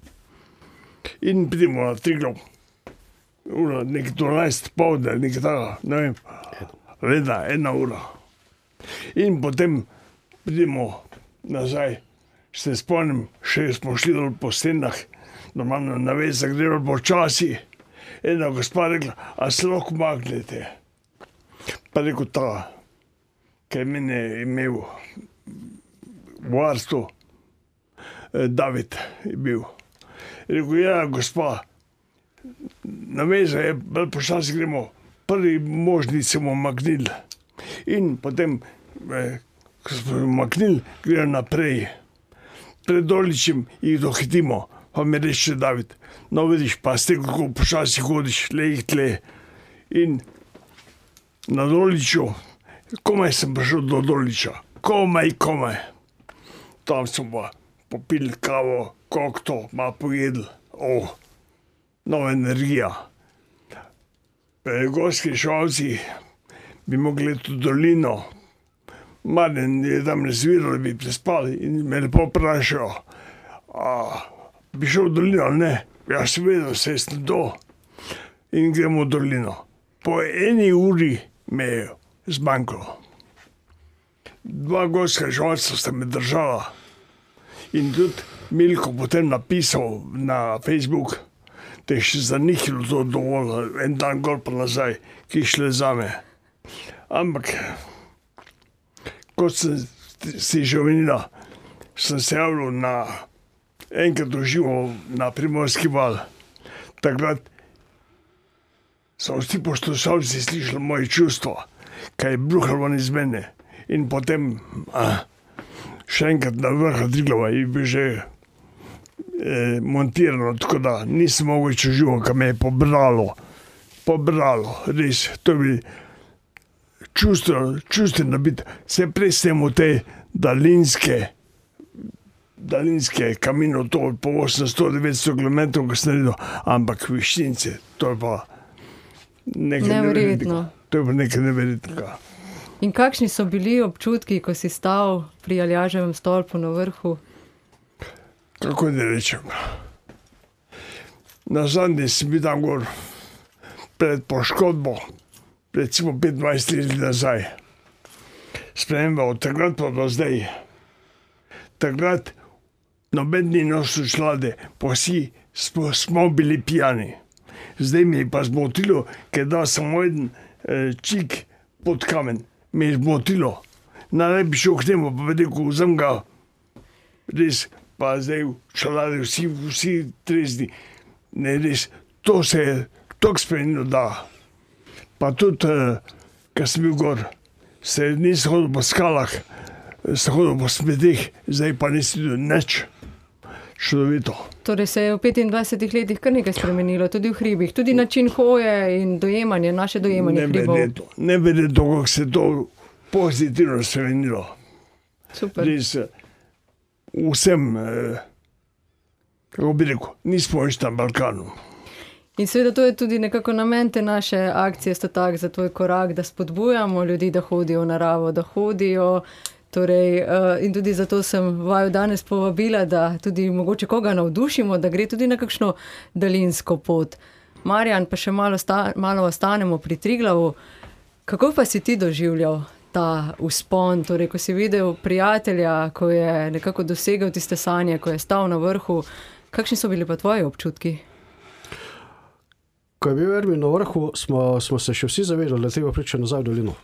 In pridemo na Triglav, nekaj 12 povdne, nekaj taka, ne vem, reda, 1 ura. In potem pridemo nazaj, se spomnim, še smo šli dol po stenah, normalno na vez, da gre počasi. Ena gospa rekla, a se lahko umaknete? Pa rekel ta, ki je mene imel v varstvu, David je bil. Rekel, ja, gospa, na meza je, bolj počasi gremo, prvi možni se bomo maknili. In potem, ko smo maknili, grejo naprej. Pred Doličem jih dohitimo, pa mi reče David, no vidiš, pa ste kako počasi hodiš, jih tle. In na Doliču, komaj sem prišel do Doliča, komaj. Tam smo pa popili kavo, kokto, malo pojedli. Nova energija. Gorski reševalci bi mogli iti v dolino. Marjan je tam razviral, da bi prespali in me lepo vprašal, bi šel v dolino ali ne? Ja, seveda, se sem do. In gremo v dolino. Po 1 uri me je zmanjkalo. 2 gorska reševalca sta me držala. In tudi Milko potem napisal na Facebook, da je še za njih to dovolj, en dan gor pa nazaj, ki je šle zame. Ampak, kot sem si že omenila, sem se javil enkrat doživel na Primorski val. Takrat so vsi poslušalci slišali moje čustva, kaj je bruhalo iz mene. In potem še enkrat na vrhu Triglava je bil že montirano, tako da nisem mogel živo, kaj me je pobralo, res, to je bil čustven nabit. Se prej sem v te daljinske kamino, to po 800-900 km, ko sem naredil, ampak Vištince, to je pa nekaj neverjetnega. To je pa nekaj neverjetnega. In kakšni so bili občutki, ko si stal pri Aljaževem stolpu na vrhu? Kako ne rečem. Nazadnje sem bil tam gor pred poškodbo, recimo 25 let nazaj. Sprememba od takrat pa do zdaj. Takrat noben ni nosil čelade, pa vsi smo bili pijani. Zdaj mi je pa zmotilo, ker dal samo en čik pod kamen. Me je zmotilo. Naj bi šel k temu, pa rekel, vzem ga. Res, pa zdaj v čelade vsi trezni. Ne, res, to se je toliko spremenilo, da. Pa tudi, ko sem bil gor, se nisem hodil po skalah, sem hodil po smetih, zdaj pa nisem videl nič. Čudovito. Torej se je v 25 letih kar nekaj spremenilo, tudi v hribih, tudi način hoje in dojemanje, naše dojemanje hribov. Neverjetno, kako se je to pozitivno spremenilo. Super. Res, vsem, kako bi rekel, nismo več na Balkanu. In seveda to je tudi nekako namen te naše akcije Stotak za tvoj korak, da spodbujamo ljudi, da hodijo v naravo, da hodijo. Torej, in tudi zato sem vaju danes povabila, da tudi mogoče koga navdušimo, da gre tudi na kakšno daljinsko pot. Marjan, pa še malo ostanemo pri Triglavu. Kako pa si ti doživljal ta vzpon, torej, ko si videl prijatelja, ko je nekako dosegel tiste sanje, ko je stal na vrhu, kakšni so bili pa tvoji občutki? Ko je bil Ermin na vrhu, smo se še vsi zavedali, da treba priti nazaj v dolino.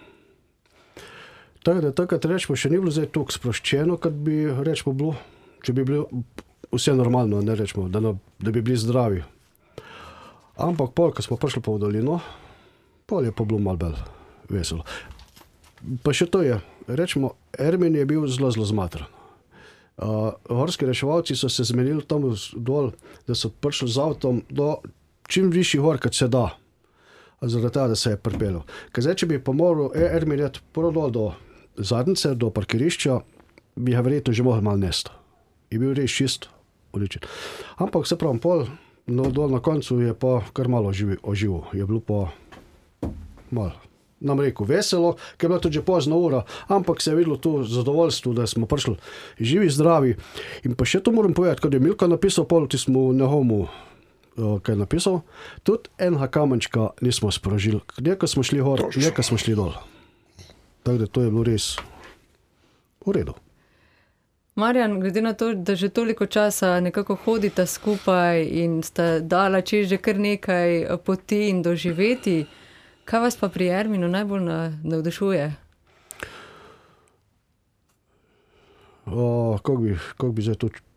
Tako da takrat rečemo, še ni bilo zdaj toliko sproščeno, kot bi rečemo bilo, če bi bilo vse normalno, ne rečemo, da bi bili zdravi. Ampak pol, ko smo prišli pa v dolino, pol je pa bilo malo bolj veselo. Pa še to je, rečemo, Ermin je bil zelo zmatran. Gorski reševalci so se zmenili tam dol, da so prišli z avtom do čim višji gor, kot se da, zaradi tega, da se je pripeljal. Ker zdaj, če bi pa moral Ermin iti prav dol do zadnjice, do parkirišča, bi ga verjetno že mogel malo nesti. Je bil res čist uličen. Ampak se pravim, pol dol na koncu je pa kar malo oživo. Je bilo pa malo, nam rekel, veselo, ker je bila tudi že pozna ura, ampak se je videlo to zadovoljstvo, da smo prišli živi, zdravi. In pa še to moram povedati, kad je Milko napisal pol, ti smo v Nehomu, kaj je napisal, tudi enega kamenčka nismo sprožili. Nekaj smo šli gor, nekaj smo šli dol. Tako da to je bilo res v redu. Marjan, glede na to, da že toliko časa nekako hodita skupaj in sta dala čez že kar nekaj poti in doživeti, kaj vas pa pri Erminu najbolj navdušuje? Kako bi zdaj to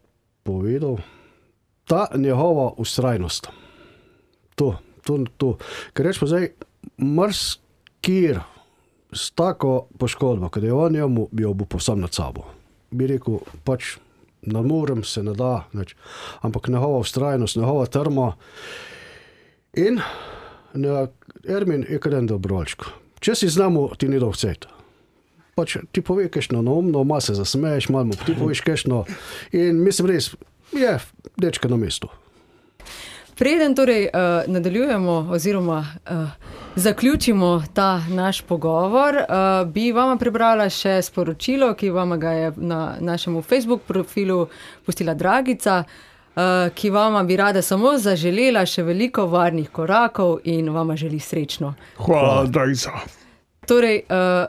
povedal, ta njegova ustrajnost. To. Ker rečemo zdaj, kjer s tako poškodbo, kad je on njemu, bi jo bo povsem nad sabo. Bi rekel, pač ne morem, se ne da, neč. Ampak njegova ustrajnost, njegova trma in Ermin je kar en dobrovoljčko. Če si znamo, ti ni dolg cajt. Pač ti pove kešno neumno, malo se zasmeješ, malo mu ti poveš kešno in mislim res, je dečka na mestu. Preden torej nadaljujemo oziroma zaključimo ta naš pogovor, bi vama prebrala še sporočilo, ki vama ga je na našemu Facebook profilu pustila Dragica, ki vama bi rada samo zaželela še veliko varnih korakov in vama želi srečno. Hvala, Dragica. Torej,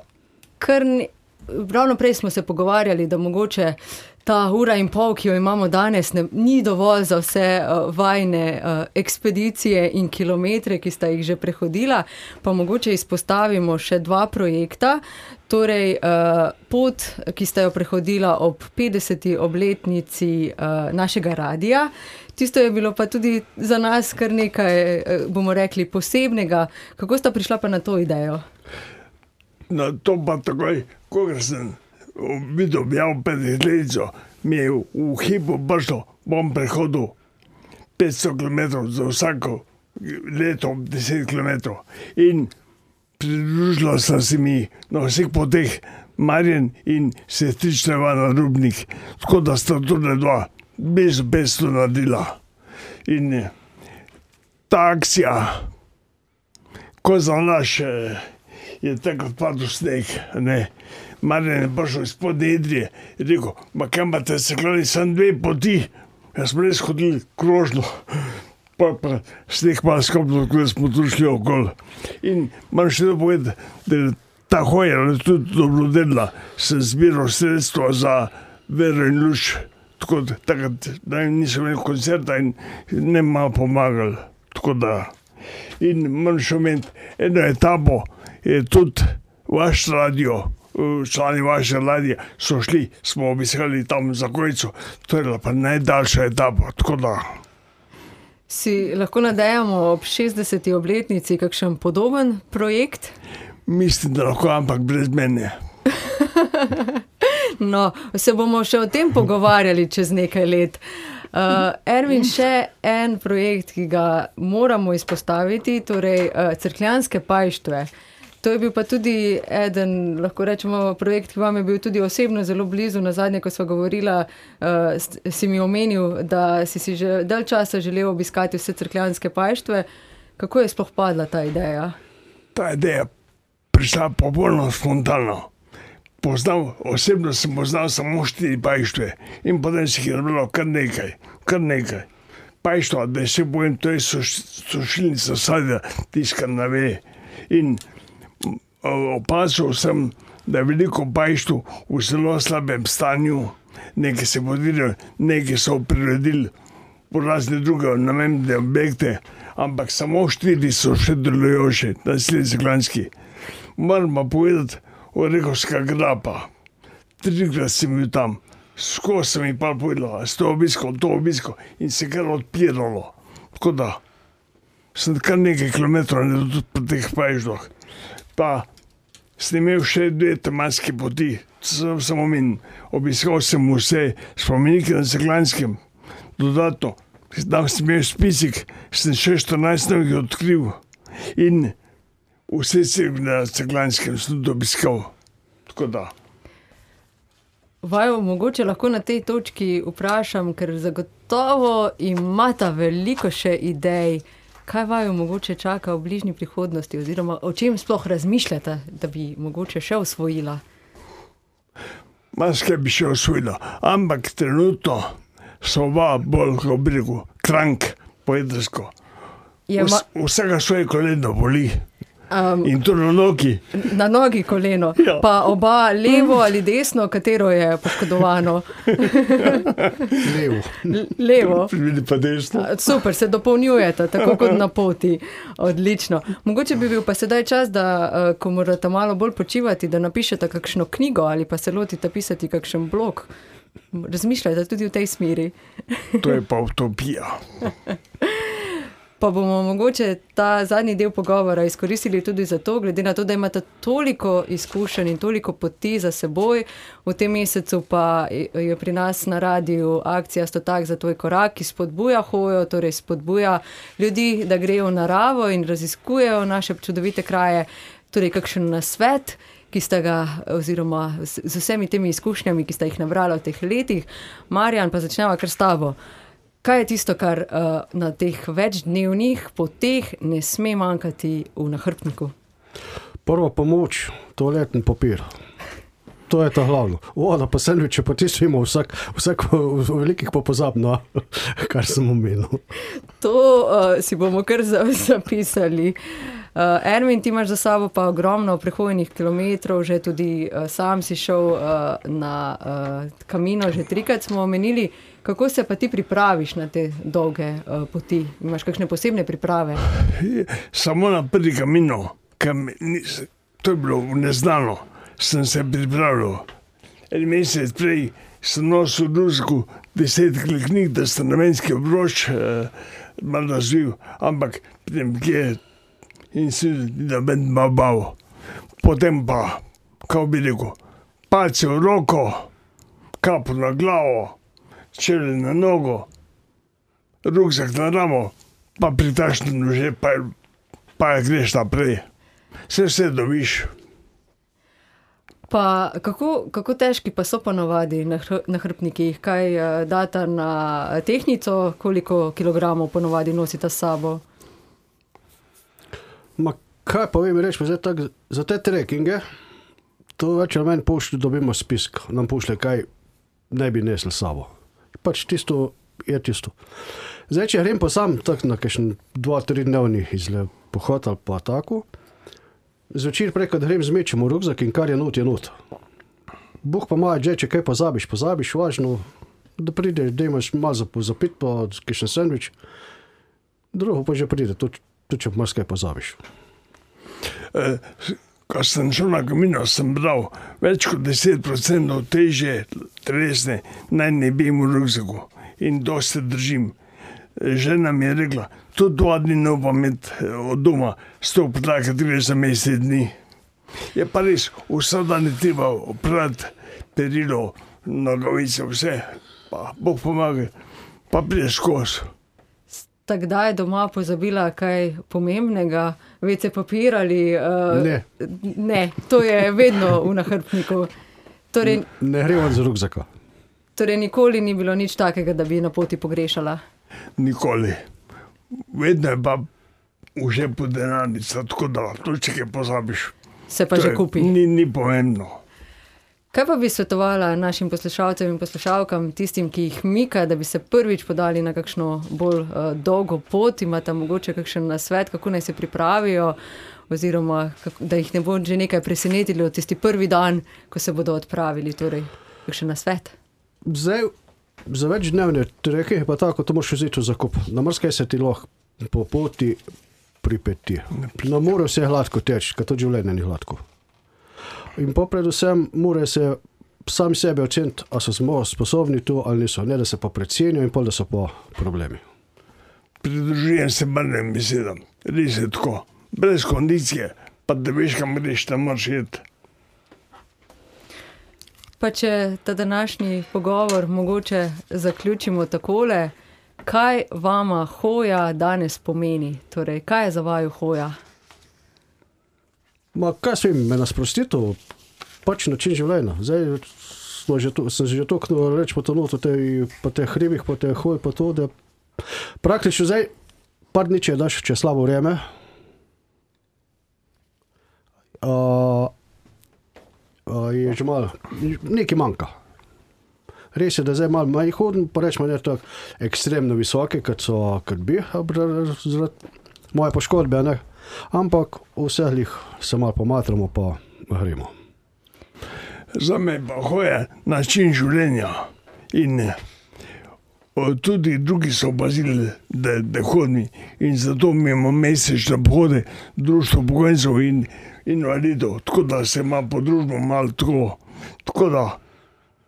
ravno prej smo se pogovarjali, da mogoče ta ura in pol, ki jo imamo danes, ni dovolj za vse vajne ekspedicije in kilometre, ki sta jih že prehodila, pa mogoče izpostavimo še 2 projekta. Torej, pot, ki sta jo prehodila ob 50. obletnici našega radia. Tisto je bilo pa tudi za nas kar nekaj, bomo rekli, posebnega. Kako sta prišla pa na to idejo? Na to pa takoj, kogar sem videl objav 50-letnico, mi je v hipu prišlo, bom prehodil 500 km za vsako leto 10 km. In pridružila sta se mi na vseh poteh Marjan in sestrična Ivana Rubnik, tako da sta tudi 2 bez to naredila. In ta akcija, ko za naš je takrat padel sneg, ne. Marjan je prišel iz Spodnje Idrije in rekel, ma kaj imate seklani, samo 2 poti. Jaz smo res hodili krožno, pa sneg malo skopno, tako da smo tu šli okoli. In moram še povedati, da je ta hoja tudi dobrodelna, sem zbiral sredstva za Vero in luč, tako da takrat nisem imel koncerta in ne malo pomagali, tako da. In moram še omeniti, eno etapo je tudi vaš radio, člani vaše radija so šli, smo obiskali tam za Gojco, to je pa najdaljša etapa, tako da. Si lahko nadejamo ob 60. obletnici kakšen podoben projekt? Mislim, da lahko, ampak brez mene. No, se bomo še o tem pogovarjali čez nekaj let. Ermin, še en projekt, ki ga moramo izpostaviti, torej Cerkljanske pajštve. To je bil pa tudi eden, lahko rečemo, projekt, ki vam je bil tudi osebno zelo blizu. Nazadnje, ko sva govorila, si mi omenil, da si že dalj časa želel obiskati vse Cerkljanske pajštve. Kako je sploh padla ta ideja? Ta ideja prišla popolnoma spontano. Osebno sem poznal samo 4 pajštve in potem si jih je bilo kar nekaj. Pajštva, da se bojim, to je sušilnica sadja, tiskar na ve. In opazil sem, da je veliko pajštv v zelo slabem stanju, nekaj se podvirali, nekaj so priredili po razne druge namembne objekte, ampak samo 4 so še delujoče, na Cerkljanski. Moram pa povedati, Orehovska grapa. 3-krat sem bil tam, skozi sem jih pa povedala, to obiskal in se kar odpiralo. Tako da sem kar nekaj kilometrov naredil po teh pajštvah. Pa sem imel še 2 tematske poti, samo obiskal sem vse spomenike na Cerkljanskem. Dodatno, da sem imel spisek, sem še 14 novih odkril in vse cerkve na Cerkljanskem sem tudi obiskal. Tako da. Vaju mogoče lahko na tej točki vprašam, ker zagotovo imata veliko še idej. Kaj vaju mogoče čaka v bližnji prihodnosti oziroma o čem sploh razmišljate, da bi mogoče še osvojila? Marsikaj bi še osvojila, ampak trenutno so oba bolj, kako bi rekel, krank po jedrsko. Vsega svoje koleno boli. In to na nogi. Na nogi koleno. Ja. Pa oba levo ali desno, katero je poškodovano? Levo. Vidi pa desno. Super, se dopolnjujete, tako kot na poti. Odlično. Mogoče bi bil pa sedaj čas, da ko morate malo bolj počivati, da napišete kakšno knjigo ali pa se lotite pisati kakšen blog. razmišljate tudi v tej smeri. To je pa utopija. Pa bomo mogoče ta zadnji del pogovora izkoristili tudi za to, glede na to, da imate toliko izkušenj in toliko poti za seboj. V tem mesecu pa je pri nas na radiju akcija 100 tak za tvoj korak, ki spodbuja hojo, torej spodbuja ljudi, da grejo v naravo in raziskujejo naše čudovite kraje. Torej, kakšen nasvet, ki sta ga, oziroma z vsemi temi izkušnjami, ki sta jih nabrala v teh letih. Marjan, pa začneva kar s tabo. Kaj je tisto, kar na teh večdnevnih poteh ne sme manjkati v nahrbtniku? Prva pomoč, toaletni papir. To je to glavno. Voda pa sendviče, pa tisto ima vsak v velikih pa pozabno, kar sem omenil. To si bomo kar zapisali. Ermin, ti imaš za sabo pa ogromno prehojenih kilometrov, že tudi sam si šel na Camino, že 3-krat smo omenili. Kako se pa ti pripraviš na te dolge poti? Imaš kakšne posebne priprave? Samo na prvi Camino, to je bilo neznano, sem se pripravljal. En mesec prej sem nosil v ručku 10 knjig, da sem namenski obroč malo razvil, ampak potem kje in si da ben bav. Potem pa, kako bi rekel, palce v roko, kapo na glavo, čevlje na nogo, rukzak na ramo, pa pritašni nože, pa greš naprej. Vse dobiš. Pa kako težki pa so ponovadi nahrbtniki? Kaj data na tehtnico, koliko kilogramov ponovadi nosita s sabo? Ma kaj pa vem reči, zdaj tako, za te trekkinge, to več ali manj dobimo spisk, nam pošlje, kaj ne bi nesli s sabo. Pač tisto je tisto. Zdaj, če grem pa sam tak na kakšen 2-3 dnevni izle pohod ali pa tako, zvečer prej, kad grem zmečem v rukzak in kar je not, je not. Bog pa ima, če kaj pozabiš, važno, da prideš, da imaš malo zapit, pa kakšen sandvič, drugo pa že pride, tudi če marsikaj pozabiš. Ko sem šel na Camino, sem bral več kot 10% teže telesne, naj ne bi v rukzaku in dosti držim. Žena mi je rekla, tudi 2 dni ne upam imeti od doma, 100 podlaka gre za mesec dni. Je pa res, vsak dan je treba oprati perilo, nogavice, vse, pa Bog pomaga, pa prideš skozi. Sta kdaj doma pozabila kaj pomembnega, WC papir ali... Ne. Ne, to je vedno v nahrbtniku. Torej, ne grem z rukzaka. Torej nikoli ni bilo nič takega, da bi na poti pogrešala? Nikoli. Vedno je pa v žepu denarnica, tako da to, če kaj pozabiš. Se pa že kupi. Ni pomembno. Kaj pa bi svetovala našim poslušalcem in poslušalkam, tistim, ki jih mika, da bi se prvič podali na kakšno bolj dolgo pot? Imate mogoče kakšen nasvet, kako naj se pripravijo, oziroma da jih ne bo že nekaj presenetilo od tisti prvi dan, ko se bodo odpravili, torej kakšen nasvet? Zdaj, za več dnevne treke je pa tako, to moraš vzeti v zakup. Na marsikaj se ti lahko po poti pripeti. Na more vse hladko teči, ker to življenje ni hladko. In pa predvsem mora se sami sebe oceniti, a so sposobni to ali niso, ne da se pa precenijo in pol, da so pa problemi. Pridružujem se brnem besedam, res je tako. Brez kondicije, pa da veš, kam greš, tam moraš iti. Pa če ta današnji pogovor mogoče zaključimo takole, kaj vama hoja danes pomeni? Torej, kaj je za vaju hoja? Ma kaj svem, me nasprostitev, pač način življenja. Zdaj sem že toliko reč potonil po teh hribih, po teh hoj, po to, da praktično zdaj par dni, če daš, če je slabo vreme, je že malo, nekaj manjka. Res je, da zdaj malo manj hodim, pa rečemo ne tako ekstremno visoke, kot bi, zaradi moje poškodbe, ne. Ampak vseh se malo pomatramo, pa gremo. Za me pa hoja način življenja in tudi drugi so opazili, da hodim in zato imamo mesečne pohode društvo upokojencev in invalidov, tako da se ima po družbo malo tako da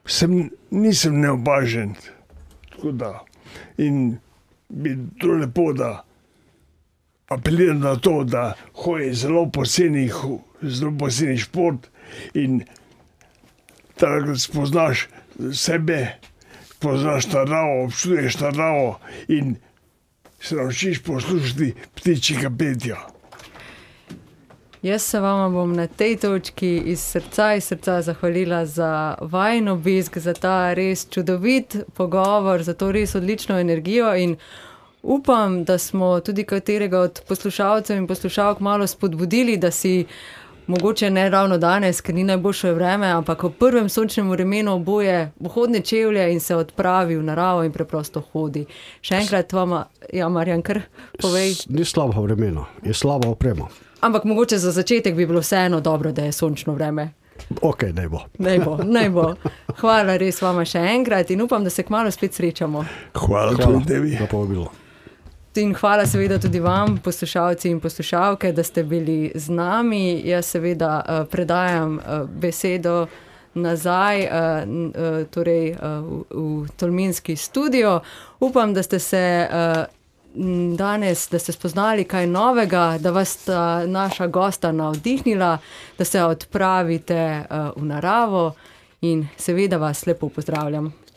nisem neopažen. Tako da. In bi to lepo, da apeliram na to, da hoji zelo poceni šport in da spoznaš sebe, poznaš naravo, občuješ naravo in se naučiš poslušati ptičjega petja. Jaz se vama bom na tej točki iz srca zahvalila za vajin obisk, za ta res čudovit pogovor, za to res odlično energijo in upam, da smo tudi katerega od poslušalcev in poslušalk malo spodbudili, da si mogoče ne ravno danes, ker ni najboljše vreme, ampak v prvem sončnem vremenu oboje vhodne čevlje in se odpravi v naravo in preprosto hodi. Še enkrat vama, ja, Marjan, kar povej. Ni slabo vremena, je slaba oprema. Ampak mogoče za začetek bi bilo vseeno dobro, da je sončno vreme. Ok, naj bo. Naj bo. Hvala res vama še enkrat in upam, da se kmalu spet srečamo. Hvala tudi tebi. Da pa bo bilo. In hvala seveda tudi vam, poslušalci in poslušalke, da ste bili z nami. Jaz seveda predajam besedo nazaj torej, v Tolminski studio. Upam, da ste se danes, da ste spoznali kaj novega, da vas sta naša gosta navdihnila, da se odpravite v naravo in seveda vas lepo pozdravljam.